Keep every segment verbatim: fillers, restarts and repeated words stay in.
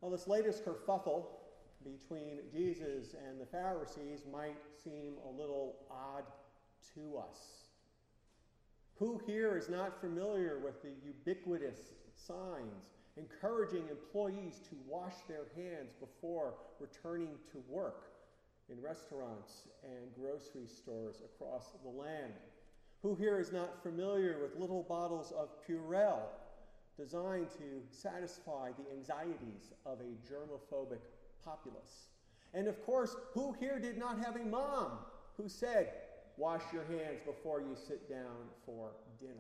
Well, this latest kerfuffle between Jesus and the Pharisees might seem a little odd to us. Who here is not familiar with the ubiquitous signs encouraging employees to wash their hands before returning to work in restaurants and grocery stores across the land? Who here is not familiar with little bottles of Purell designed to satisfy the anxieties of a germophobic populace? And of course, who here did not have a mom who said, wash your hands before you sit down for dinner?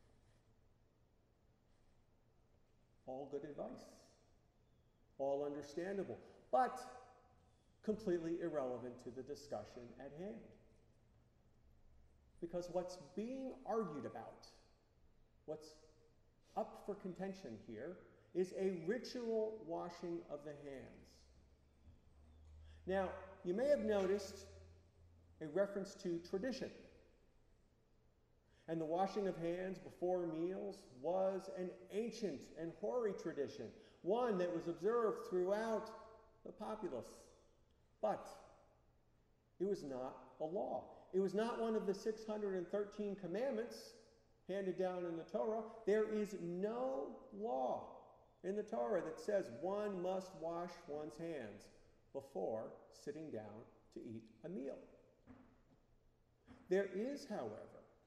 All good advice, all understandable, but completely irrelevant to the discussion at hand. Because what's being argued about, what's up for contention here, is a ritual washing of the hands. Now, you may have noticed a reference to tradition. And the washing of hands before meals was an ancient and hoary tradition, one that was observed throughout the populace. But it was not a law. It was not one of the six hundred thirteen commandments handed down in the Torah. There is no law in the Torah that says one must wash one's hands before sitting down to eat a meal. There is, however,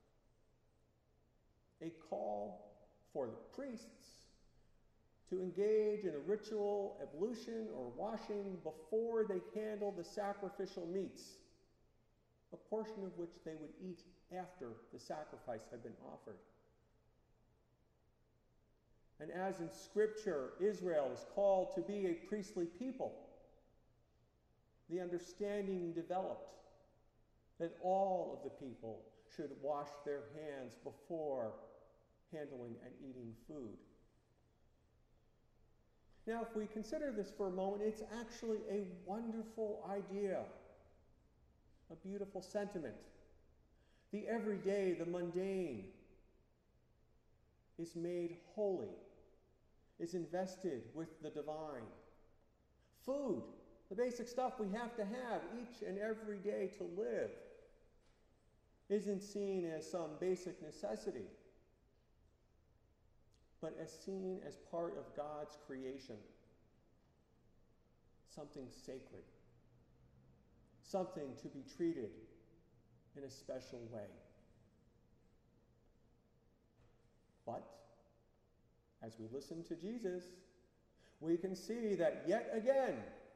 a call for the priests to engage in a ritual ablution or washing before they handle the sacrificial meats, a portion of which they would eat after the sacrifice had been offered. And as in Scripture, Israel is called to be a priestly people, the understanding developed that all of the people should wash their hands before handling and eating food. Now, if we consider this for a moment, it's actually a wonderful idea, a beautiful sentiment. The everyday, the mundane, is made holy, is invested with the divine. Food, the basic stuff we have to have each and every day to live, isn't seen as some basic necessity, but as seen as part of God's creation, something sacred, something to be treated in a special way. But as we listen to Jesus, we can see that yet again,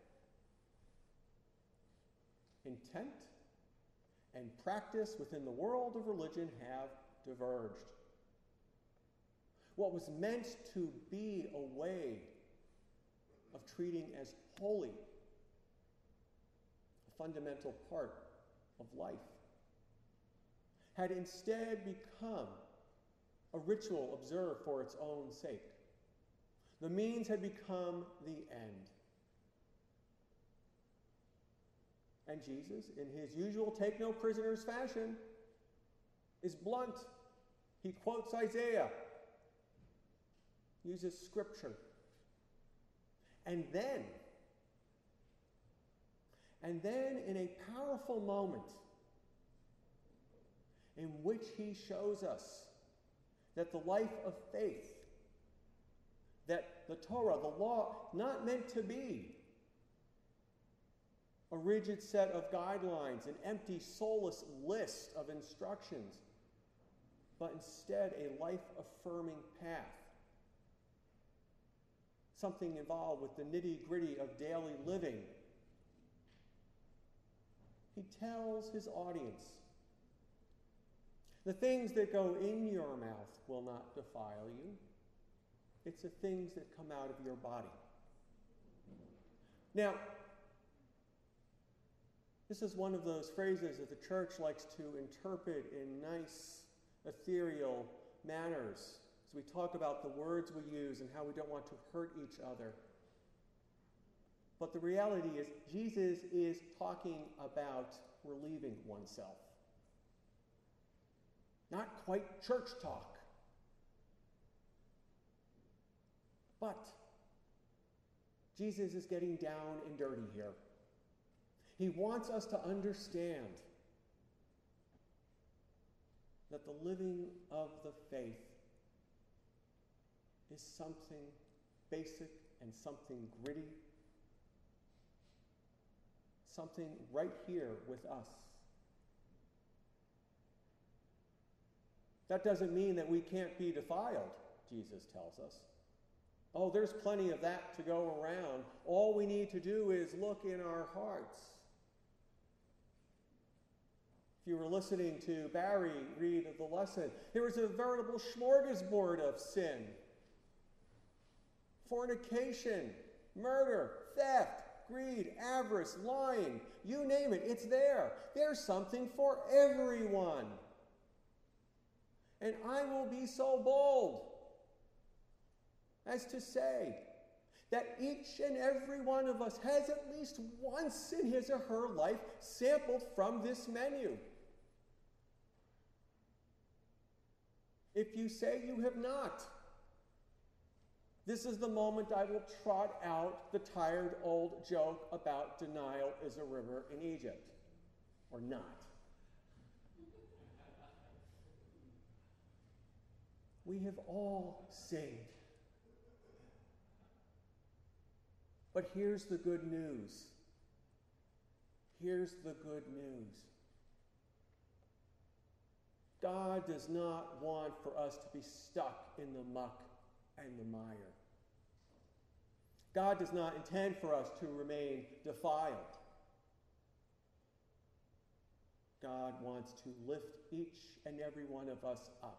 intent and practice within the world of religion have diverged. What was meant to be a way of treating as holy a fundamental part of life had instead become a ritual observed for its own sake. The means had become the end. And Jesus, in his usual take no prisoners fashion, is blunt. He quotes Isaiah, uses Scripture. And then, and then in a powerful moment in which he shows us that the life of faith, that the Torah, the law, not meant to be a rigid set of guidelines, an empty, soulless list of instructions, but instead a life-affirming path. Something involved with the nitty-gritty of daily living. He tells his audience, the things that go in your mouth will not defile you. It's the things that come out of your body. Now, this is one of those phrases that the church likes to interpret in nice, ethereal manners as we talk about the words we use and how we don't want to hurt each other. But the reality is, Jesus is talking about relieving oneself. Not quite church talk, but Jesus is getting down and dirty here. He wants us to understand that the living of the faith is something basic and something gritty, something right here with us. That doesn't mean that we can't be defiled, Jesus tells us. Oh, there's plenty of that to go around. All we need to do is look in our hearts. If you were listening to Barry read the lesson, there was a veritable smorgasbord of sin. Fornication, murder, theft, greed, avarice, lying, you name it, it's there. There's something for everyone. And I will be so bold as to say that each and every one of us has at least once in his or her life sampled from this menu. If you say you have not, this is the moment I will trot out the tired old joke about denial is a river in Egypt, or not. We have all sinned. But here's the good news. Here's the good news. God does not want for us to be stuck in the muck and the mire. God does not intend for us to remain defiled. God wants to lift each and every one of us up.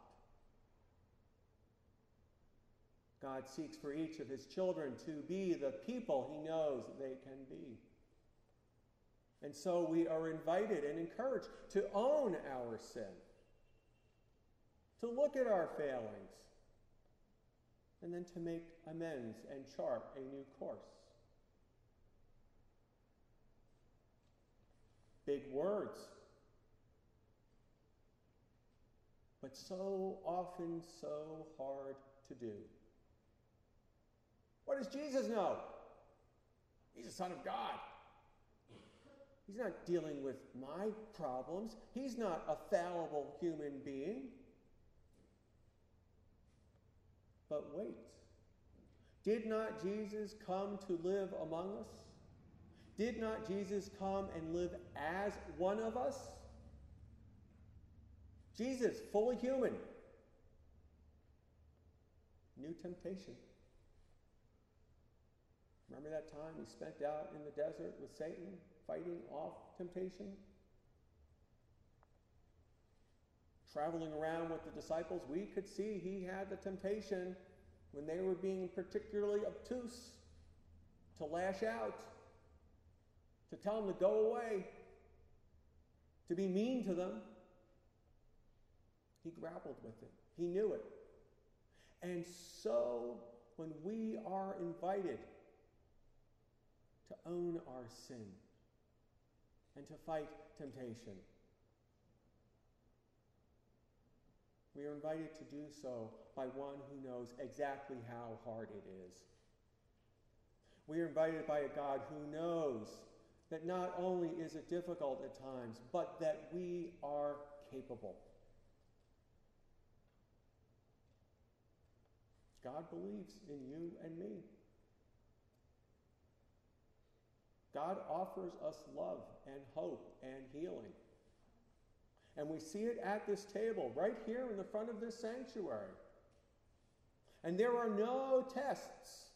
God seeks for each of his children to be the people he knows they can be. And so we are invited and encouraged to own our sin, to look at our failings, and then to make amends and chart a new course. Big words, but so often so hard to do. What does Jesus know? He's the Son of God. He's not dealing with my problems. He's not a fallible human being. But wait, did not Jesus come to live among us? Did not Jesus come and live as one of us? Jesus, fully human. New temptation. Remember that time he spent out in the desert with Satan, fighting off temptation? Traveling around with the disciples, we could see he had the temptation when they were being particularly obtuse to lash out, to tell them to go away, to be mean to them. He grappled with it. He knew it. And so when we are invited to own our sin and to fight temptation, we are invited to do so by one who knows exactly how hard it is. We are invited by a God who knows that not only is it difficult at times, but that we are capable. God believes in you and me. God offers us love and hope and healing. And we see it at this table, right here in the front of this sanctuary. And there are no tests.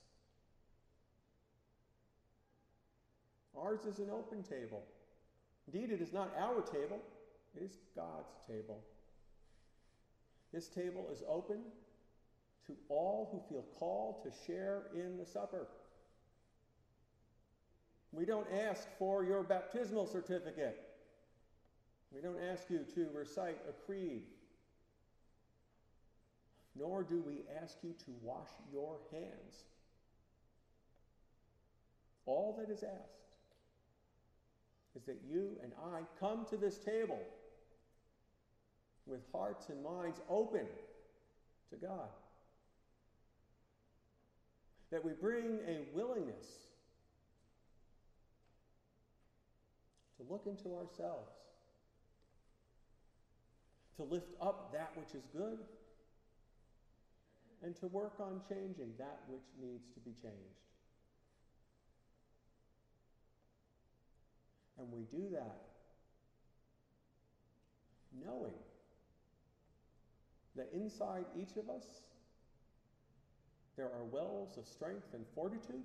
Ours is an open table. Indeed, it is not our table, it is God's table. This table is open to all who feel called to share in the supper. We don't ask for your baptismal certificate. We don't ask you to recite a creed. Nor do we ask you to wash your hands. All that is asked is that you and I come to this table with hearts and minds open to God. That we bring a willingness look into ourselves, to lift up that which is good, and to work on changing that which needs to be changed. And we do that knowing that inside each of us there are wells of strength and fortitude,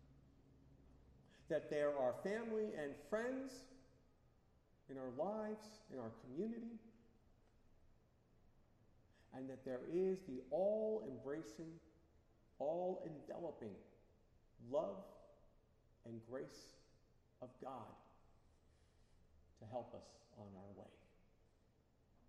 that there are family and friends in our lives, in our community, and that there is the all-embracing, all-enveloping love and grace of God to help us on our way.